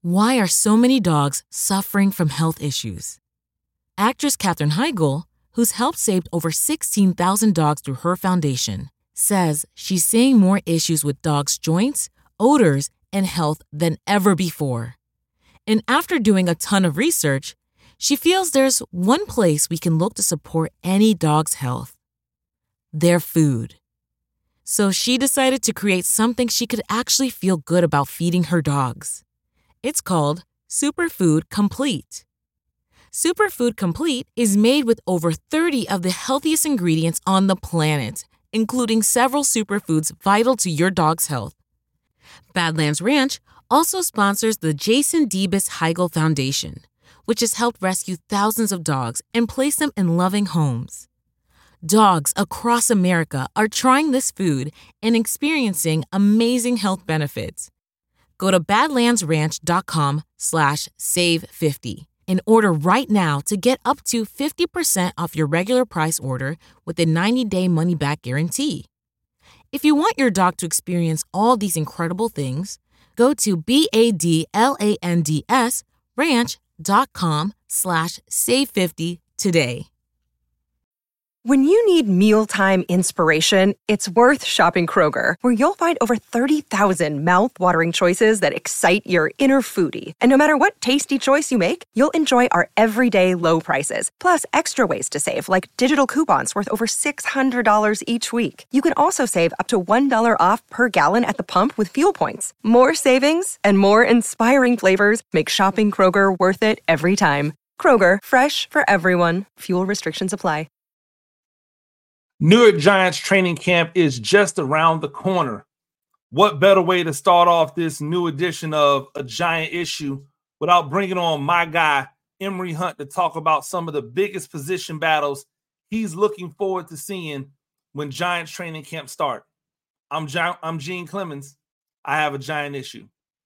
Why are so many dogs suffering from health issues? Actress Katherine Heigl, who's helped save over 16,000 dogs through her foundation, says she's seeing more issues with dogs' joints, odors, and health than ever before. And after doing a ton of research, she feels there's one place we can look to support any dog's health: their food. So she decided to create something she could actually feel good about feeding her dogs. It's called Superfood Complete. Superfood Complete is made with over 30 of the healthiest ingredients on the planet, including several superfoods vital to your dog's health. Badlands Ranch also sponsors the Jason Debus Heigl Foundation, which has helped rescue thousands of dogs and place them in loving homes. Dogs across America are trying this food and experiencing amazing health benefits. Go to badlandsranch.com/save50 and order right now to get up to 50% off your regular price order with a 90-day money-back guarantee. If you want your dog to experience all these incredible things, go to badlandsranch.com/save50 today. When you need mealtime inspiration, it's worth shopping Kroger, where you'll find over 30,000 mouth-watering choices that excite your inner foodie. And no matter what tasty choice you make, you'll enjoy our everyday low prices, plus extra ways to save, like digital coupons worth over $600 each week. You can also save up to $1 off per gallon at the pump with fuel points. More savings and more inspiring flavors make shopping Kroger worth it every time. Kroger, fresh for everyone. Fuel restrictions apply. New York Giants training camp is just around the corner. What better way to start off this new edition of A Giant Issue without bringing on my guy, Emory Hunt, to talk about some of the biggest position battles he's looking forward to seeing when Giants training camp start. I'm Gene Clemens. I have a Giant Issue.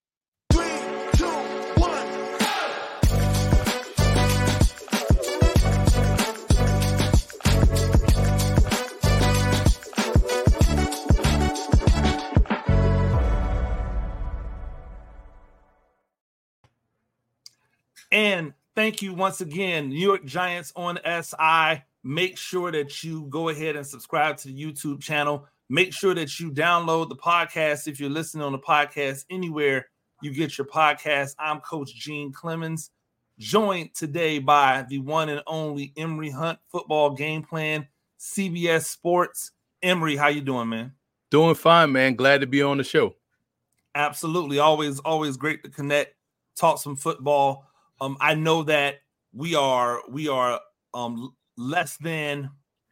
And thank you once again, New York Giants on SI. Make sure that you go ahead and subscribe to the YouTube channel. Make sure that you download the podcast if you're listening on the podcast anywhere you get your podcast. I'm Coach Gene Clemens, joined today by the one and only Emory Hunt, Football Game Plan, CBS Sports. Emory, how you doing, man? Doing fine, man. Glad to be on the show. Absolutely. Always great to connect, talk some football. I know that we are less than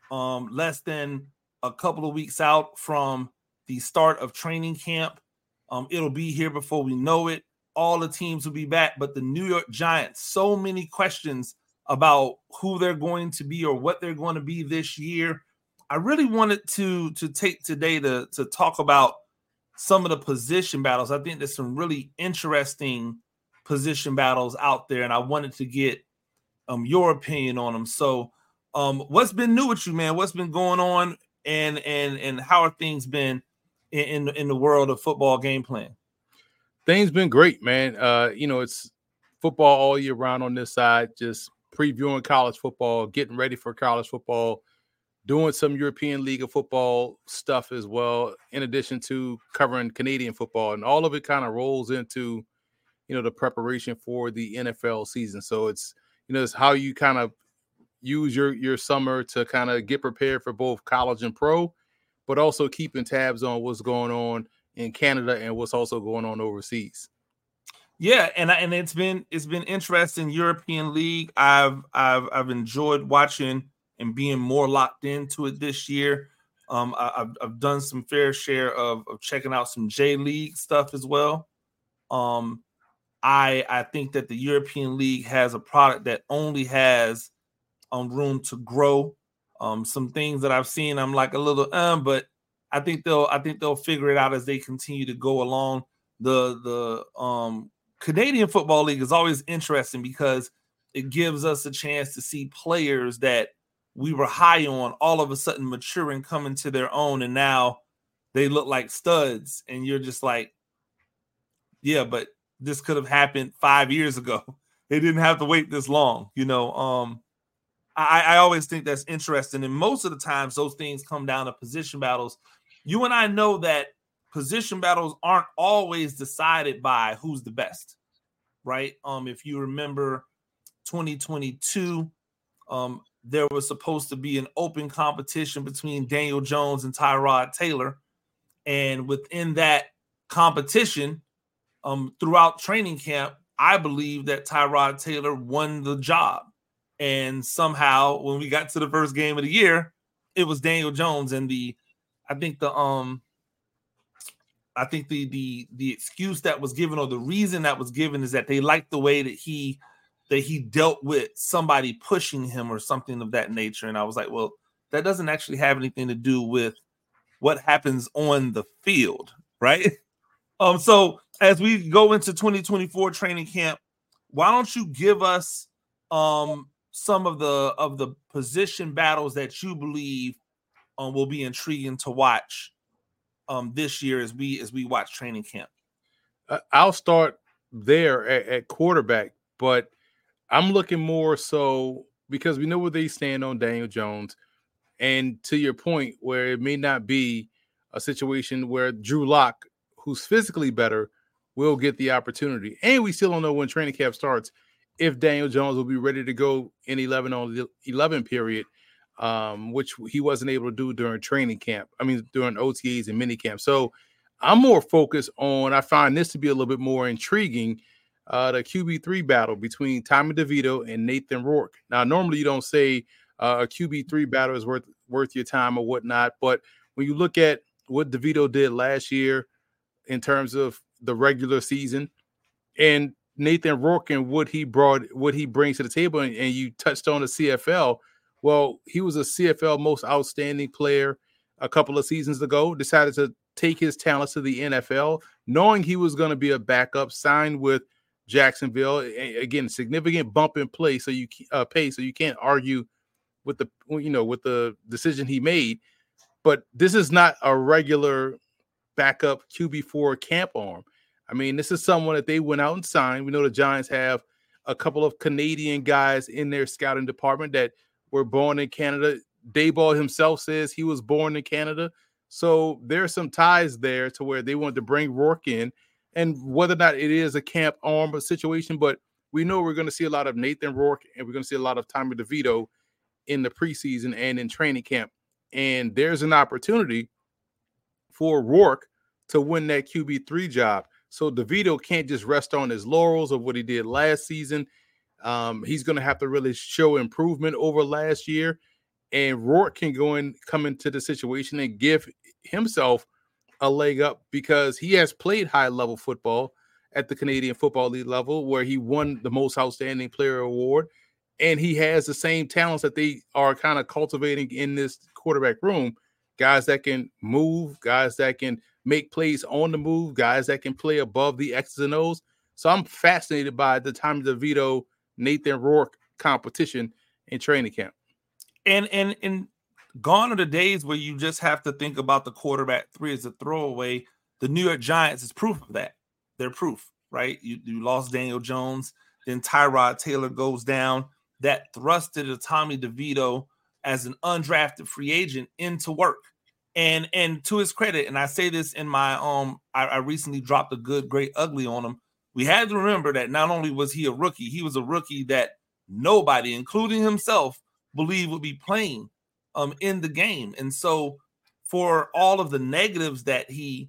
a couple of weeks out from the start of training camp. It'll be here before we know it. All the teams will be back, but the New York Giants, so many questions about who they're going to be or what they're going to be this year. I really wanted to take today to talk about some of the position battles. I think there's some really interesting position battles out there, and I wanted to get your opinion on them. So what's been new with you, man? What's been going on, and how are things been in the world of Football Game Plan? Things been great, man. It's football all year round on this side, just previewing college football, getting ready for college football, doing some European League of Football stuff as well, in addition to covering Canadian football, and all of it kind of rolls into the preparation for the NFL season. So it's how you kind of use your summer to kind of get prepared for both college and pro, but also keeping tabs on what's going on in Canada and what's also going on overseas. Yeah, and it's been interesting. European League, I've enjoyed watching and being more locked into it this year. I've done some fair share of checking out some J League stuff as well. I think that the European League has a product that only has room to grow. Some things that I've seen, I'm like a little, but I think they'll figure it out as they continue to go along. The Canadian Football League is always interesting because it gives us a chance to see players that we were high on all of a sudden mature and come into their own, and now they look like studs, and you're just like, yeah, but this could have happened 5 years ago. They didn't have to wait this long. I always think that's interesting. And most of the times those things come down to position battles. You and I know that position battles aren't always decided by who's the best, right? If you remember 2022, there was supposed to be an open competition between Daniel Jones and Tyrod Taylor. And within that competition, throughout training camp, I believe that Tyrod Taylor won the job. And somehow when we got to the first game of the year, it was Daniel Jones. And the excuse that was given, or the reason that was given, is that they liked the way that he dealt with somebody pushing him or something of that nature. And I was like, well, that doesn't actually have anything to do with what happens on the field, right? So as we go into 2024 training camp, why don't you give us some of the position battles that you believe will be intriguing to watch this year as we watch training camp? I'll start there at quarterback, but I'm looking more so because we know where they stand on Daniel Jones, and to your point, where it may not be a situation where Drew Lock, who's physically better, will get the opportunity, and we still don't know when training camp starts if Daniel Jones will be ready to go in 11 on the 11 period, which he wasn't able to do during training camp. I mean, during OTAs and mini camp. So I'm more focused on, I find this to be a little bit more intriguing, the QB3 battle between Tommy DeVito and Nathan Rourke. Now, normally you don't say a QB3 battle is worth your time or whatnot, but when you look at what DeVito did last year in terms of the regular season, and Nathan Rourke and what he brings to the table, and you touched on the CFL. Well, he was a CFL most outstanding player a couple of seasons ago, decided to take his talents to the NFL, knowing he was going to be a backup, signed with Jacksonville. Again, significant bump in play, so you can't argue with the decision he made. But this is not a regular backup QB4 camp arm. I mean, this is someone that they went out and signed. We know the Giants have a couple of Canadian guys in their scouting department that were born in Canada. Daboll himself says he was born in Canada. So there's some ties there to where they wanted to bring Rourke in. And whether or not it is a camp arm situation, but we know we're going to see a lot of Nathan Rourke and we're going to see a lot of Tommy DeVito in the preseason and in training camp. And there's an opportunity for Rourke to win that QB3 job. So DeVito can't just rest on his laurels of what he did last season. He's going to have to really show improvement over last year. And Rourke can come into the situation and give himself a leg up because he has played high-level football at the Canadian Football League level where he won the Most Outstanding Player award. And he has the same talents that they are kind of cultivating in this quarterback room. Guys that can move, guys that can make plays on the move, guys that can play above the X's and O's. So I'm fascinated by the Tommy DeVito, Nathan Rourke competition in training camp. And gone are the days where you just have to think about the quarterback three as a throwaway. The New York Giants is proof of that. They're proof, right? You lost Daniel Jones, then Tyrod Taylor goes down. That thrusted a Tommy DeVito as an undrafted free agent into work. And to his credit, and I say this in my I recently dropped a Good, Great, Ugly on him. We had to remember that not only was he a rookie, he was a rookie that nobody, including himself, believed would be playing in the game. And so for all of the negatives that he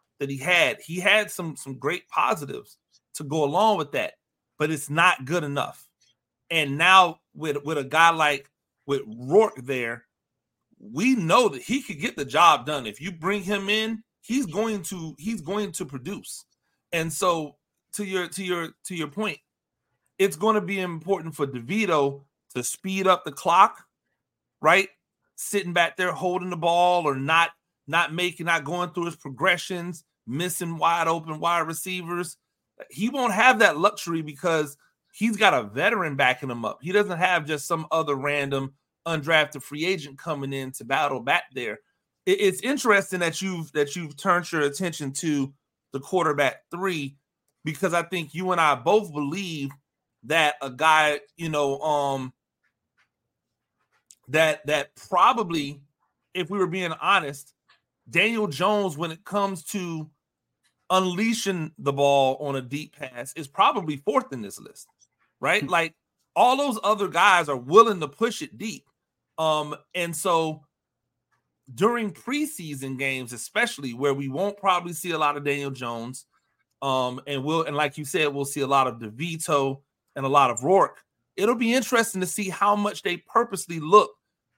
had some great positives to go along with that, but it's not good enough. And now with a guy with Rourke there, we know that he could get the job done. If you bring him in, he's going to produce. And so to your point, it's going to be important for DeVito to speed up the clock, right? Sitting back there holding the ball or not going through his progressions, missing wide open wide receivers. He won't have that luxury because he's got a veteran backing him up. He doesn't have just some other random undrafted free agent coming in to battle back there. It's interesting that you've turned your attention to the quarterback three, because I think you and I both believe that a guy, that probably, if we were being honest, Daniel Jones, when it comes to unleashing the ball on a deep pass, is probably fourth in this list, right? Like all those other guys are willing to push it deep. And so during preseason games, especially where we won't probably see a lot of Daniel Jones, and like you said, we'll see a lot of DeVito and a lot of Rourke. It'll be interesting to see how much they purposely look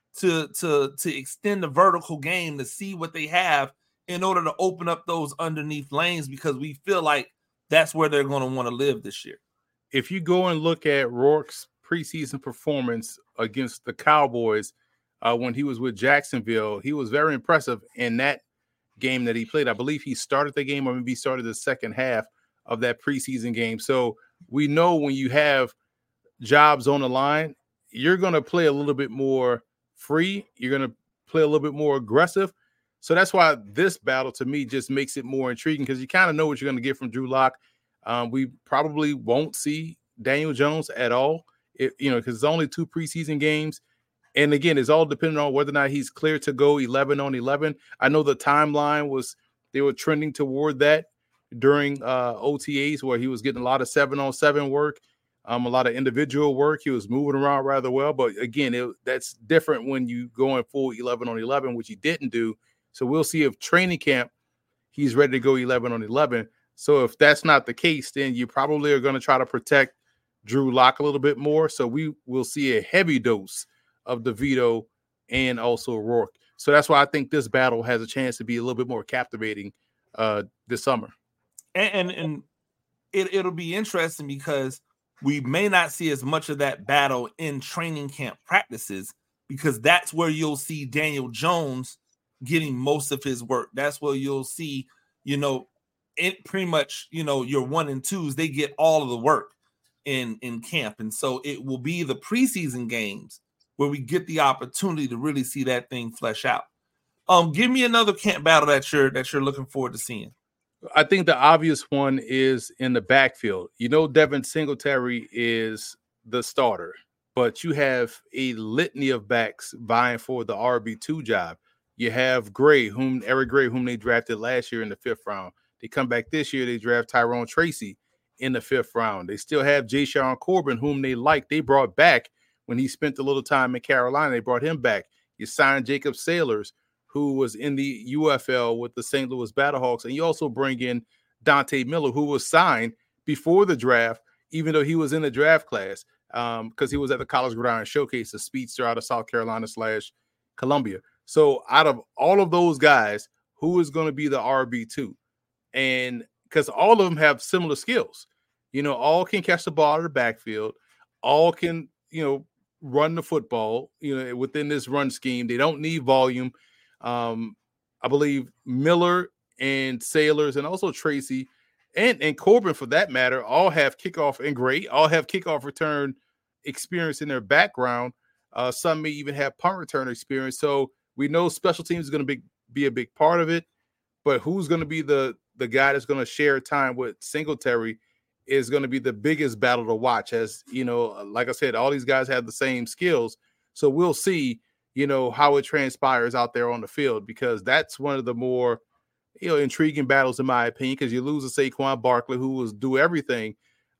to extend the vertical game, to see what they have in order to open up those underneath lanes, because we feel like that's where they're going to want to live this year. If you go and look at Rourke's preseason performance against the Cowboys when he was with Jacksonville, he was very impressive in that game that he played. I believe he started the game, or maybe he started the second half of that preseason game. So we know when you have jobs on the line, you're going to play a little bit more free. You're going to play a little bit more aggressive. So that's why this battle to me just makes it more intriguing, because you kind of know what you're going to get from Drew Lock. We probably won't see Daniel Jones at all, because it's only 2 preseason games. And again, it's all dependent on whether or not he's cleared to go 11 on 11. I know the timeline they were trending toward that during OTAs, where he was getting a lot of 7-on-7 work, a lot of individual work. He was moving around rather well. But again, that's different when you go in full 11 on 11, which he didn't do. So we'll see if training camp he's ready to go 11 on 11. So if that's not the case, then you probably are going to try to protect Drew Lock a little bit more. So we will see a heavy dose of DeVito and also Rourke. So that's why I think this battle has a chance to be a little bit more captivating this summer. And it'll be interesting because we may not see as much of that battle in training camp practices, because that's where you'll see Daniel Jones getting most of his work. That's where you'll see, it pretty much, your 1 and 2s, they get all of the work in camp. And so it will be the preseason games where we get the opportunity to really see that thing flesh out. Give me another camp battle that you're looking forward to seeing. I think the obvious one is in the backfield. Devin Singletary is the starter, but you have a litany of backs vying for the RB2 job. You have Eric Gray, whom they drafted last year in the 5th round. They come back this year, they draft Tyrone Tracy in the 5th round. They still have Jashaun Corbin, whom they brought back when he spent a little time in Carolina. They brought him back. You signed Jacob Sailors, who was in the UFL with the St. Louis Battlehawks. And you also bring in Dante Miller, who was signed before the draft, even though he was in the draft class, because he was at the College Gridiron Showcase, a speedster out of South Carolina / Columbia. So out of all of those guys, who is going to be the RB2? And because all of them have similar skills, all can catch the ball out of the backfield, all can, run the football, within this run scheme. They don't need volume. I believe Miller and Sailors and also Tracy and Corbin, for that matter, all have kickoff return experience in their background. Some may even have punt return experience. So we know special teams is going to be a big part of it, but who's going to be the guy that's going to share time with Singletary is going to be the biggest battle to watch. As like I said, all these guys have the same skills. So we'll see, how it transpires out there on the field, because that's one of the more, intriguing battles in my opinion, because you lose a Saquon Barkley who was do everything.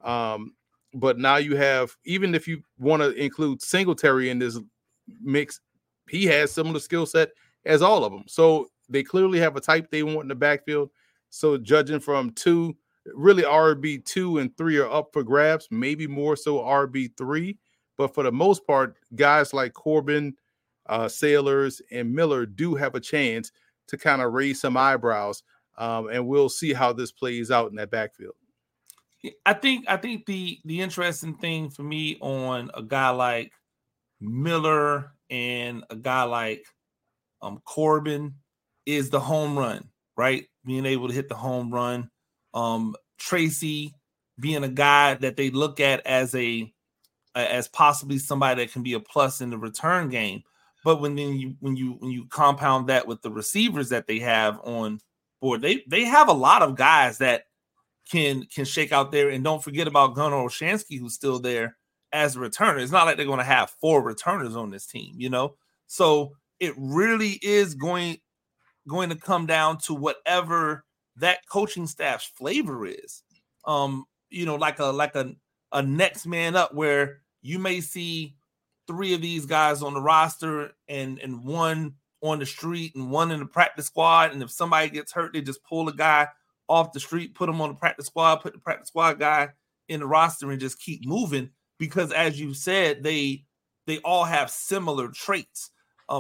But now you have, even if you want to include Singletary in this mix, he has similar skill set as all of them. So they clearly have a type they want in the backfield. So judging from 2, really RB2 and 3 are up for grabs, maybe more so RB3. But for the most part, guys like Corbin, Sailors, and Miller do have a chance to kind of raise some eyebrows. And we'll see how this plays out in that backfield. I think the interesting thing for me on a guy like Miller and a guy like Corbin is the home run, right? Being able to hit the home run. Tracy being a guy that they look at as possibly somebody that can be a plus in the return game. But when you compound that with the receivers that they have on board, they have a lot of guys that can shake out there. And don't forget about Gunnar Olszewski, who's still there as a returner. It's not like they're going to have 4 returners on this team, you know? So it really is going to come down to whatever that coaching staff's flavor is. You know, like a next man up, where you may see 3 of these guys on the roster and 1 on the street and 1 in the practice squad. And if somebody gets hurt, they just pull a guy off the street, put him on the practice squad, put the practice squad guy in the roster, and just keep moving. Because as you said, they all have similar traits.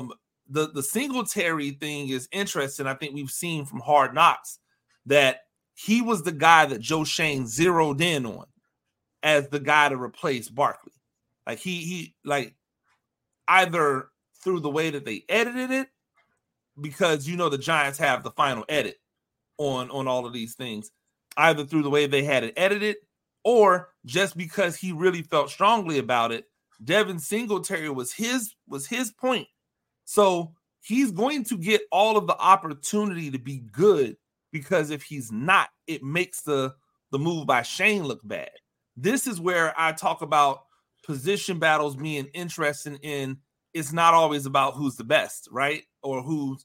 The Singletary thing is interesting. I think we've seen from Hard Knocks that he was the guy that Joe Schoen zeroed in on as the guy to replace Barkley. Like he like either through the way that they edited it, because you know the Giants have the final edit on all of these things, either through the way they had it edited, or just because he really felt strongly about it. Devin Singletary was his point. So he's going to get all of the opportunity to be good, because if he's not, it makes the move by Schoen look bad. This is where I talk about position battles being interesting in. It's not always about who's the best, right? Or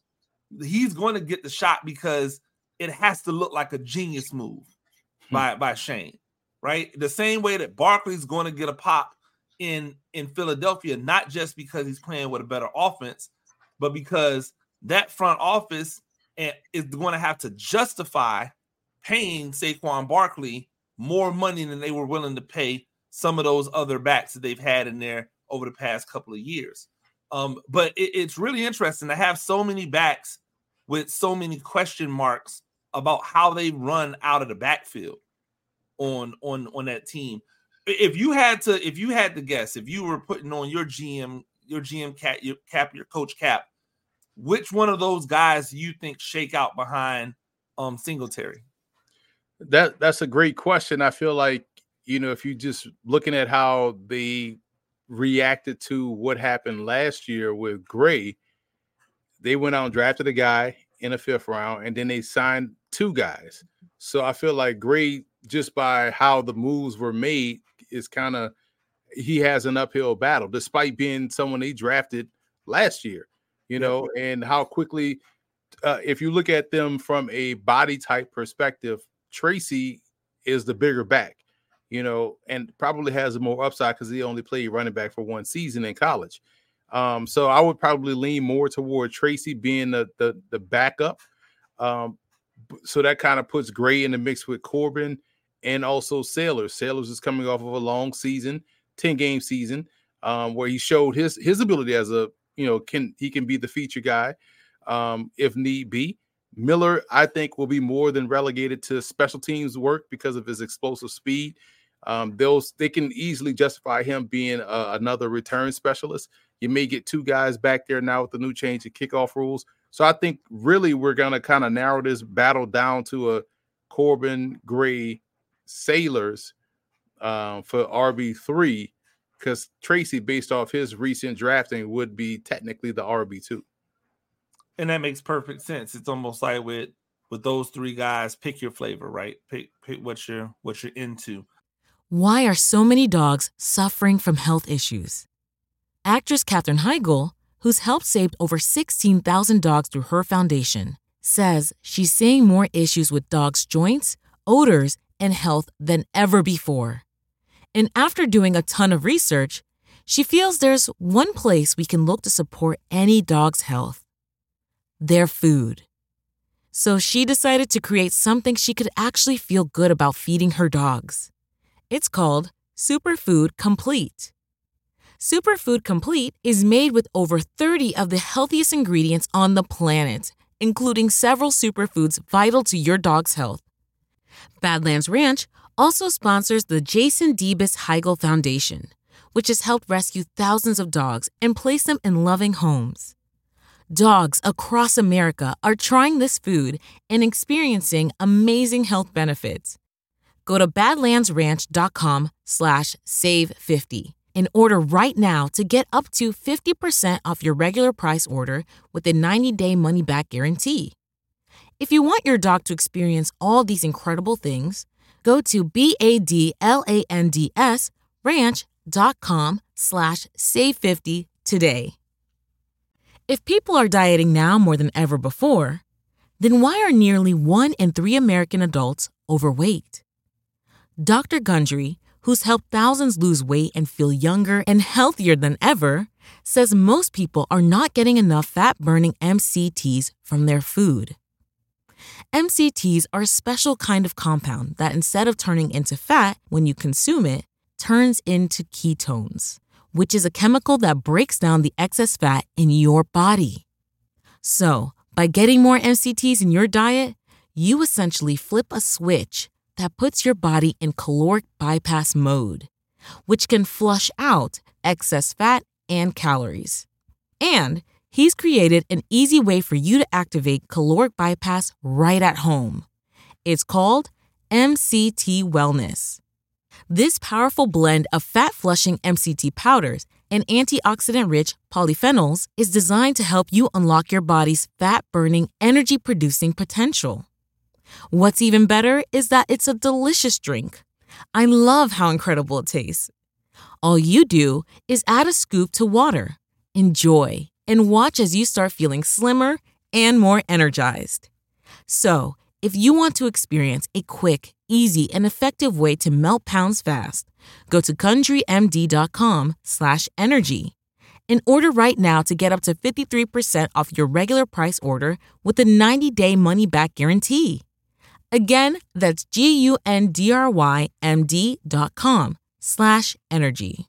he's going to get the shot because it has to look like a genius move by Schoen, right? The same way that Barkley's going to get a pop in Philadelphia, not just because he's playing with a better offense, but because that front office is going to have to justify paying Saquon Barkley more money than they were willing to pay some of those other backs that they've had in there over the past couple of years. But it's really interesting to have so many backs with so many question marks about how they run out of the backfield on that team. If you had to guess, if you were putting on your GM cap, your coach cap, which one of those guys do you think shake out behind Singletary? That's a great question. I feel like, you know, if you just looking at how they reacted to what happened last year with Gray, they went out and drafted a guy in the 5th round, and then they signed 2 guys. So I feel like Gray, just by how the moves were made, is he has an uphill battle, despite being someone he drafted last year, you know, and how quickly, if you look at them from a body type perspective, Tracy is the bigger back, you know, and probably has a more upside because he only played running back for 1 season in college. So I would probably lean more toward Tracy being the backup. So that kind of puts Gray in the mix with Corbin and also Sailors. Sailors is coming off of a long season, 10-game season, where he showed his ability as a, you know, he can be the feature guy if need be. Miller, I think, will be more than relegated to special teams work because of his explosive speed. They can easily justify him being another return specialist. You may get 2 guys back there now with the new change of kickoff rules. So I think really we're going to kind of narrow this battle down to a Corbin, Gray, Sailors for RB3, because Tracy, based off his recent drafting, would be technically the RB2. And that makes perfect sense. It's almost like with those 3 guys, pick your flavor, right? Pick what you're into. Why are so many dogs suffering from health issues? Actress Katherine Heigl, who's helped save over 16,000 dogs through her foundation, says she's seeing more issues with dogs' joints, odors, and health than ever before. And after doing a ton of research, she feels there's one place we can look to support any dog's health: their food. So she decided to create something she could actually feel good about feeding her dogs. It's called Superfood Complete. Superfood Complete is made with over 30 of the healthiest ingredients on the planet, including several superfoods vital to your dog's health. Badlands Ranch also sponsors the Jason Debus Heigl Foundation, which has helped rescue thousands of dogs and place them in loving homes. Dogs across America are trying this food and experiencing amazing health benefits. Go to badlandsranch.com/save50 and order right now to get up to 50% off your regular price order with a 90-day money-back guarantee. If you want your dog to experience all these incredible things, Go to BADLANDS ranch.com/save50 today. If people are dieting now more than ever before, then why are nearly 1 in 3 American adults overweight? Dr. Gundry, who's helped thousands lose weight and feel younger and healthier than ever, says most people are not getting enough fat-burning MCTs from their food. MCTs are a special kind of compound that, instead of turning into fat when you consume it, turns into ketones, which is a chemical that breaks down the excess fat in your body. So, by getting more MCTs in your diet, you essentially flip a switch that puts your body in caloric bypass mode, which can flush out excess fat and calories. And he's created an easy way for you to activate caloric bypass right at home. It's called MCT Wellness. This powerful blend of fat-flushing MCT powders and antioxidant-rich polyphenols is designed to help you unlock your body's fat-burning, energy-producing potential. What's even better is that it's a delicious drink. I love how incredible it tastes. All you do is add a scoop to water, enjoy, and watch as you start feeling slimmer and more energized. So, if you want to experience a quick, easy, and effective way to melt pounds fast, go to GundryMD.com/energy and order right now to get up to 53% off your regular price order with a 90-day money-back guarantee. Again, that's GUNDRYMD.com/energy.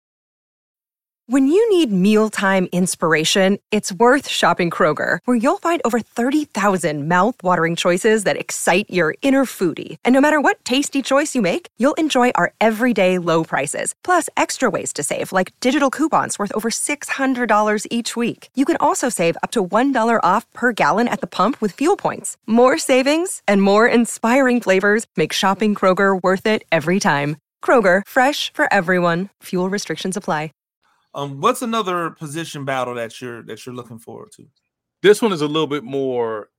When you need mealtime inspiration, it's worth shopping Kroger, where you'll find over 30,000 mouth-watering choices that excite your inner foodie. And no matter what tasty choice you make, you'll enjoy our everyday low prices, plus extra ways to save, like digital coupons worth over $600 each week. You can also save up to $1 off per gallon at the pump with fuel points. More savings and more inspiring flavors make shopping Kroger worth it every time. Kroger, fresh for everyone. Fuel restrictions apply. What's another position battle that you're looking forward to? This one is a little bit more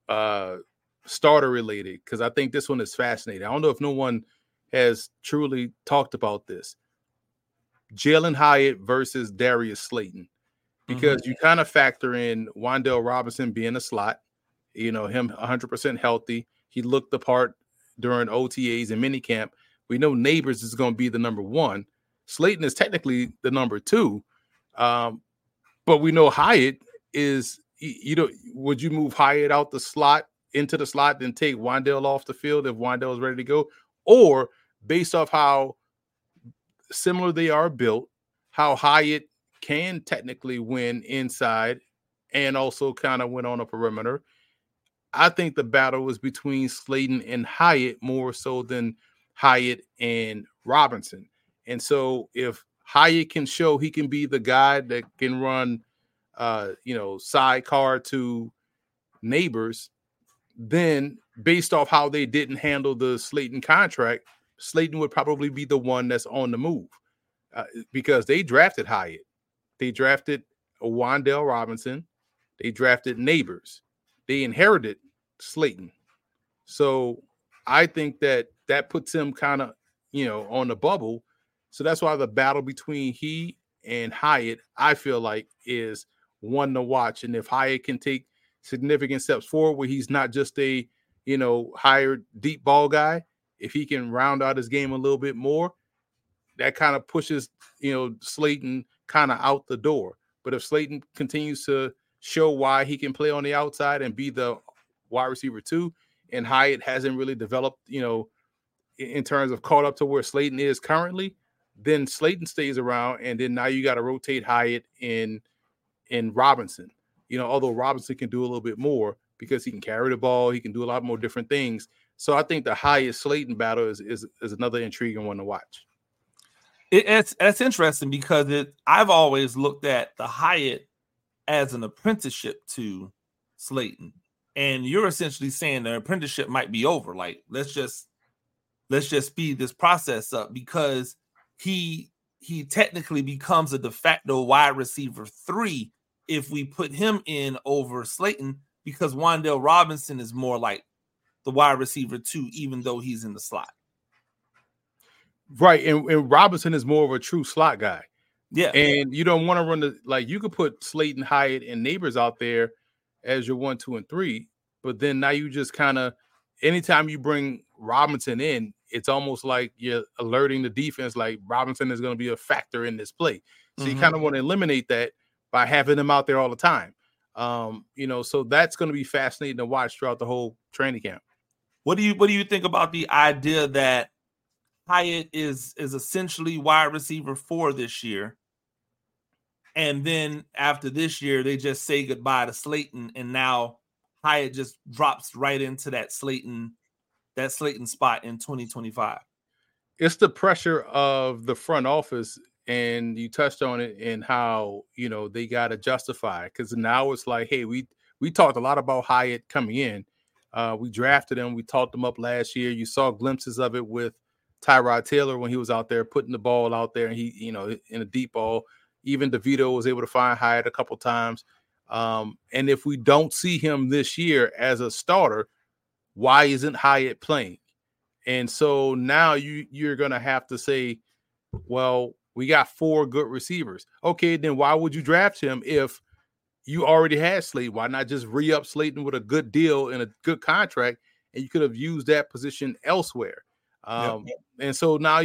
starter related because I think this one is fascinating. I don't know if no one has truly talked about this. Jalin Hyatt versus Darius Slayton, because you kind of factor in Wan'Dale Robinson being a slot, him 100% healthy. He looked the part during OTAs and minicamp. We know Neighbors is going to be the number 1. Slayton is technically the number 2, but we know Hyatt is. Would you move Hyatt out the slot into the slot, then take Wan'Dale off the field if Wan'Dale is ready to go, or based off how similar they are built, how Hyatt can technically win inside and also kind of win on a perimeter? I think the battle was between Slayton and Hyatt more so than Hyatt and Robinson. And so if Hyatt can show he can be the guy that can run, sidecar to Neighbors, then based off how they didn't handle the Slayton contract, Slayton would probably be the one that's on the move because they drafted Hyatt. They drafted Wan'Dale Robinson. They drafted Neighbors. They inherited Slayton. So I think that puts him kind of, on the bubble. So that's why the battle between he and Hyatt, I feel like, is one to watch. And if Hyatt can take significant steps forward where he's not just a, hired deep ball guy, if he can round out his game a little bit more, that kind of pushes, Slayton kind of out the door. But if Slayton continues to show why he can play on the outside and be the wide receiver 2, and Hyatt hasn't really developed, in terms of caught up to where Slayton is currently, then Slayton stays around, and then now you got to rotate Hyatt in Robinson. Although Robinson can do a little bit more because he can carry the ball, he can do a lot more different things. So I think the Hyatt Slayton battle is another intriguing one to watch. That's interesting because I've always looked at the Hyatt as an apprenticeship to Slayton, and you're essentially saying the apprenticeship might be over. Like let's just speed this process up because he technically becomes a de facto wide receiver 3 if we put him in over Slayton, because Wan'Dale Robinson is more like the wide receiver 2, even though he's in the slot. Right, and Robinson is more of a true slot guy. Yeah. And you don't want to run you could put Slayton, Hyatt, and Neighbors out there as your 1, 2, and 3, but then now you just kind of anytime you bring Robinson in, it's almost like you're alerting the defense like Robinson is going to be a factor in this play. So you kind of want to eliminate that by having him out there all the time. So that's going to be fascinating to watch throughout the whole training camp. What do you think about the idea that Hyatt is essentially wide receiver 4 this year, and then after this year they just say goodbye to Slayton, and now Hyatt just drops right into that Slayton spot in 2025? It's the pressure of the front office, and you touched on it in how they got to justify, because now it's like, hey, we talked a lot about Hyatt coming in. We drafted him, we talked him up last year. You saw glimpses of it with Tyrod Taylor when he was out there putting the ball out there, and he, in a deep ball. Even DeVito was able to find Hyatt a couple times. And if we don't see him this year as a starter, why isn't Hyatt playing? And so now you're going to have to say, well, we got 4 good receivers. Okay, then why would you draft him if you already had Slayton? Why not just re-up Slayton with a good deal and a good contract, and you could have used that position elsewhere? And so now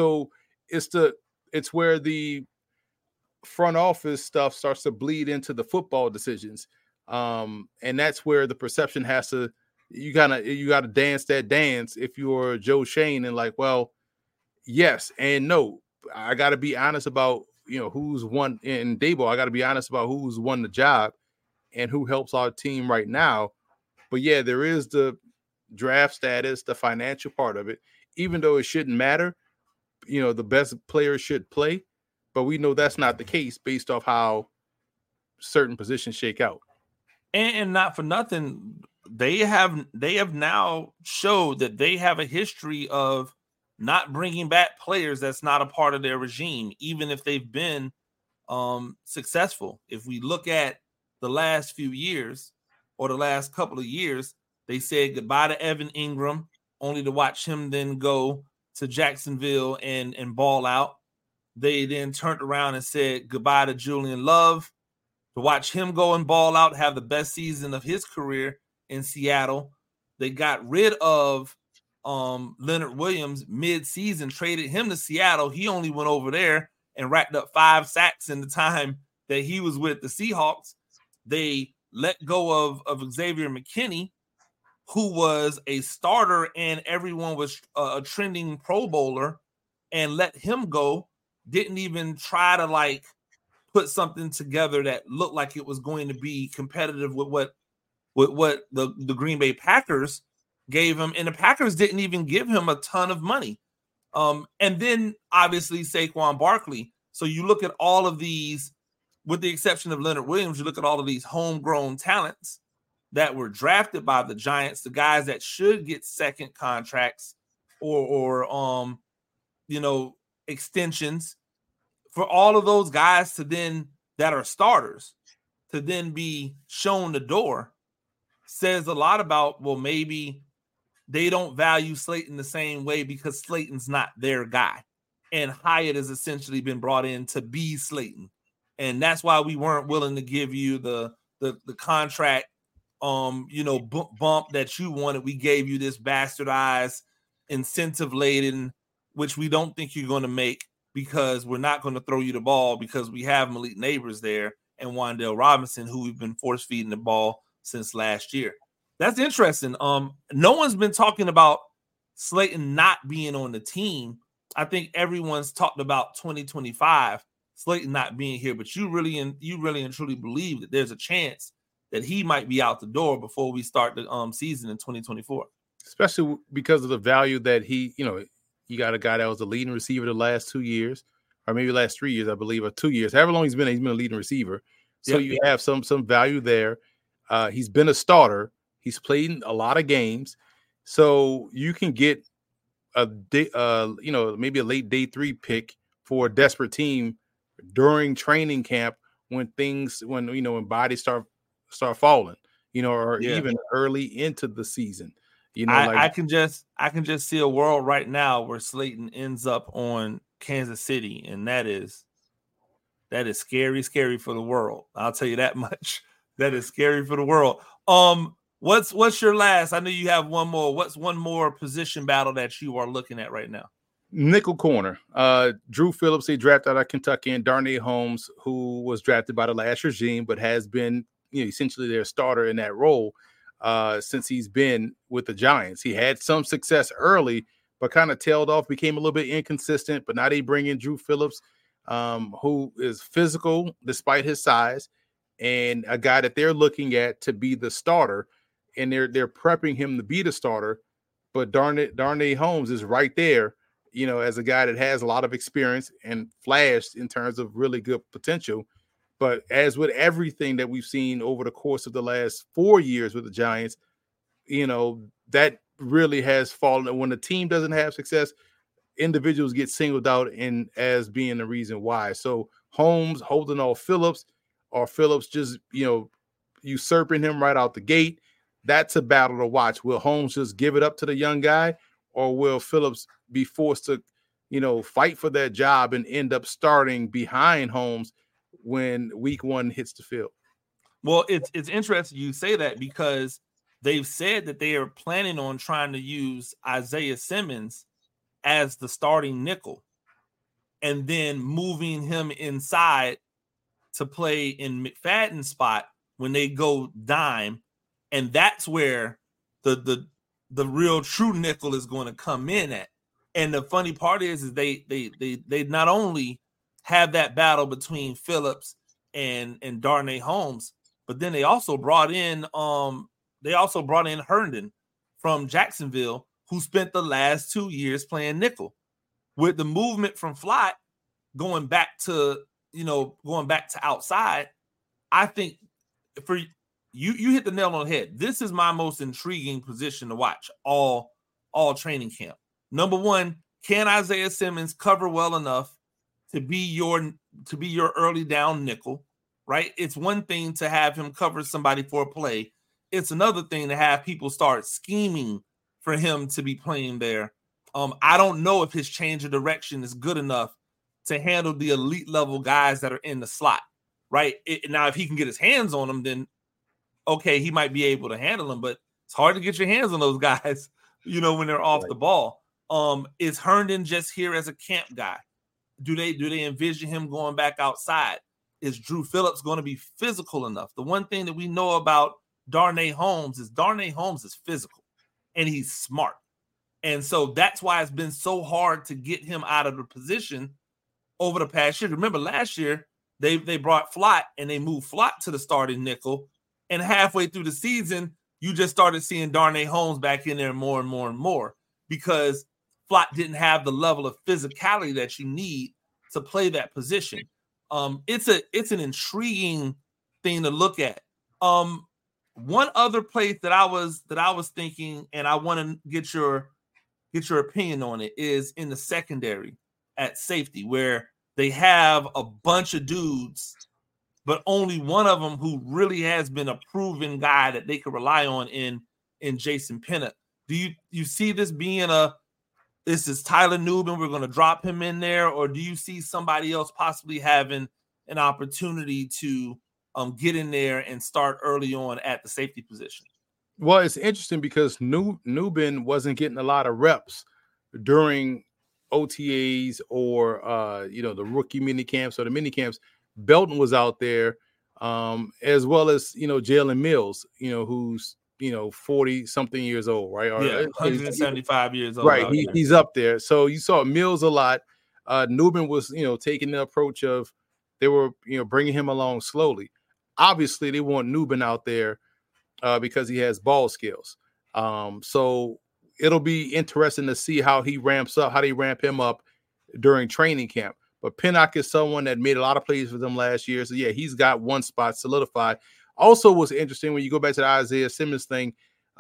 it's where the front office stuff starts to bleed into the football decisions. And that's where the perception has to, you got to dance that dance if you're Joe Schoen, and like, well, yes and no. I got to be honest about, who's won in Daboll. I got to be honest about who's won the job and who helps our team right now. But yeah, there is the draft status, the financial part of it, even though it shouldn't matter. The best players should play, but we know that's not the case based off how certain positions shake out. And not for nothing, they have now showed that they have a history of not bringing back players that's not a part of their regime, even if they've been successful. If we look at the last few years or the last couple of years, they said goodbye to Evan Ingram, only to watch him then go to Jacksonville and ball out. They then turned around and said goodbye to Julian Love, to watch him go and ball out, have the best season of his career in Seattle. They got rid of Leonard Williams mid-season, traded him to Seattle. He only went over there and racked up 5 sacks in the time that he was with the Seahawks. They let go of Xavier McKinney, who was a starter and everyone was a trending Pro Bowler, and let him go. Didn't even try to put something together that looked like it was going to be competitive with what the Green Bay Packers gave him. And the Packers didn't even give him a ton of money. And then obviously Saquon Barkley. So you look at all of these, with the exception of Leonard Williams, you look at all of these homegrown talents that were drafted by the Giants, the guys that should get second contracts or extensions, for all of those guys to then, that are starters, to then be shown the door, says a lot about, well, maybe they don't value Slayton the same way because Slayton's not their guy. And Hyatt has essentially been brought in to be Slayton. And that's why we weren't willing to give you the contract bump that you wanted. We gave you this bastardized, incentive-laden, which we don't think you're going to make, because we're not going to throw you the ball, because we have Malik Neighbors there and Wan'Dale Robinson, who we've been force feeding the ball since last year. That's interesting. No one's been talking about Slayton not being on the team. I think everyone's talked about 2025, Slayton not being here, but you really and truly believe that there's a chance that he might be out the door before we start the season in 2024. Especially because of the value that he, you got a guy that was the leading receiver the last 2 years, or maybe the last 3 years, I believe, or 2 years. However long he's been a leading receiver. So you have some value there. He's been a starter. He's played a lot of games. So you can get maybe a late day 3 pick for a desperate team during training camp when bodies start falling, or even early into the season. You know, I can just see a world right now where Slayton ends up on Kansas City, and that is scary for the world. I'll tell you that much. That is scary for the world. What's your last? I know you have one more. What's one more position battle that you are looking at right now? Nickel corner. Drew Phillips, he drafted out of Kentucky, and Darnay Holmes, who was drafted by the last regime, but has been, essentially their starter in that role since he's been with the Giants. He had some success early, but kind of tailed off, became a little bit inconsistent. But now they bring in Drew Phillips, who is physical despite his size, and a guy that they're looking at to be the starter, and they're prepping him to be the starter. But Darnay Holmes is right there, as a guy that has a lot of experience and flashed in terms of really good potential. But as with everything that we've seen over the course of the last 4 years with the Giants, that really has fallen. When the team doesn't have success, individuals get singled out as being the reason why. So Holmes holding off Phillips, or Phillips just, usurping him right out the gate. That's a battle to watch. Will Holmes just give it up to the young guy, or will Phillips be forced to, fight for that job and end up starting behind Holmes when week 1 hits the field? Well, it's interesting you say that, because they've said that they are planning on trying to use Isaiah Simmons as the starting nickel and then moving him inside to play in McFadden's spot when they go dime. And that's where the real true nickel is going to come in at. And the funny part is they not only have that battle between Phillips and Darnay Holmes, but then they also brought in Herndon from Jacksonville, who spent the last 2 years playing nickel. With the movement from Flott going back to outside, I think for you hit the nail on the head. This is my most intriguing position to watch all training camp. Number one, can Isaiah Simmons cover well enough to be your early down nickel, right? It's one thing to have him cover somebody for a play. It's another thing to have people start scheming for him to be playing there. I don't know if his change of direction is good enough to handle the elite level guys that are in the slot, right? Now, if he can get his hands on them, then okay, he might be able to handle them, but it's hard to get your hands on those guys, when they're off the ball. Is Herndon just here as a camp guy? Do they envision him going back outside? Is Drew Phillips going to be physical enough? The one thing that we know about Darnay Holmes is physical and he's smart. And so that's why it's been so hard to get him out of the position over the past year. Remember last year, they brought Flott and they moved Flott to the starting nickel. And halfway through the season, you just started seeing Darnay Holmes back in there more and more and more, because Flott didn't have the level of physicality that you need to play that position. It's an intriguing thing to look at. One other place that I was thinking, and I want to get your opinion on it, is in the secondary at safety, where they have a bunch of dudes, but only one of them who really has been a proven guy that they could rely on in Jason Pinnock. Do you see this being this is Tyler Nubin, we're going to drop him in there, or do you see somebody else possibly having an opportunity to get in there and start early on at the safety position? Well, it's interesting because Nubin wasn't getting a lot of reps during OTAs or the rookie mini camps or the mini camps. Belton was out there, as well as Jalen Mills, who's 40 something years old, right? Or, 175 years old, right? He's up there. So you saw Mills a lot. Nubin was taking the approach of they were bringing him along slowly. Obviously, they want Nubin out there because he has ball skills. So it'll be interesting to see how he ramps up, how they ramp him up during training camp. But Pinnock is someone that made a lot of plays for them last year. So, yeah, he's got one spot solidified. Also, what's interesting when you go back to the Isaiah Simmons thing,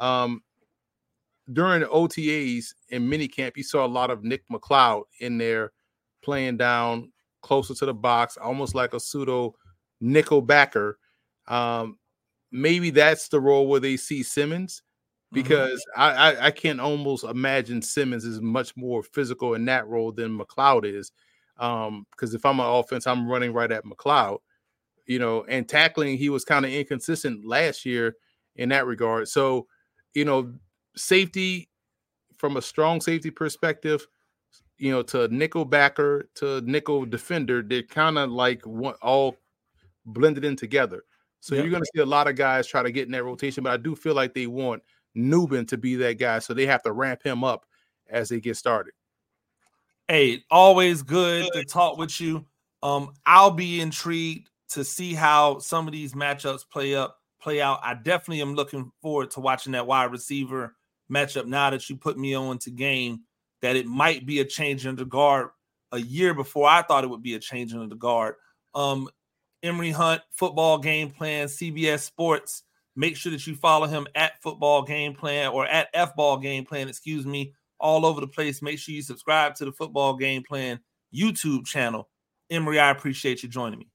during the OTAs and minicamp, you saw a lot of Nick McLeod in there playing down closer to the box, almost like a pseudo nickel backer. Maybe that's the role where they see Simmons, because I can almost imagine Simmons is much more physical in that role than McLeod is. Because if I'm an offense, I'm running right at McLeod, and tackling, he was kind of inconsistent last year in that regard. So, safety, from a strong safety perspective, to nickel backer to nickel defender, they're kind of like all blended in together. So you're going to see a lot of guys try to get in that rotation, but I do feel like they want Nubin to be that guy, so they have to ramp him up as they get started. Hey, always good to talk with you. I'll be intrigued to see how some of these matchups play out. I definitely am looking forward to watching that wide receiver matchup now that you put me on to game, that it might be a change in the guard a year before I thought it would be a change in the guard. Emory Hunt, Football Game Plan, CBS Sports. Make sure that you follow him at Football Game Plan or at F-Ball Game Plan, all over the place. Make sure you subscribe to the Football Game Plan YouTube channel. Emory, I appreciate you joining me.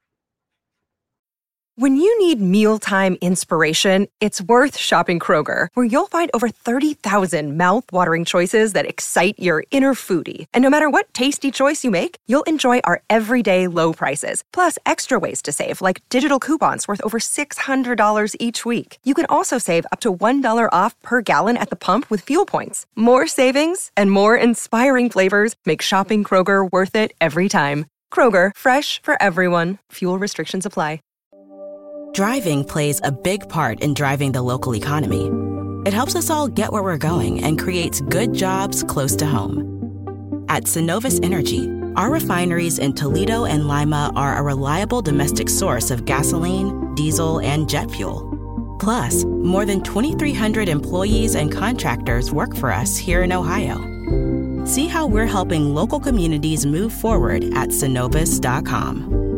When you need mealtime inspiration, it's worth shopping Kroger, where you'll find over 30,000 mouth-watering choices that excite your inner foodie. And no matter what tasty choice you make, you'll enjoy our everyday low prices, plus extra ways to save, like digital coupons worth over $600 each week. You can also save up to $1 off per gallon at the pump with fuel points. More savings and more inspiring flavors make shopping Kroger worth it every time. Kroger, fresh for everyone. Fuel restrictions apply. Driving plays a big part in driving the local economy. It helps us all get where we're going and creates good jobs close to home. At Synovus Energy, our refineries in Toledo and Lima are a reliable domestic source of gasoline, diesel, and jet fuel. Plus, more than 2,300 employees and contractors work for us here in Ohio. See how we're helping local communities move forward at Synovus.com.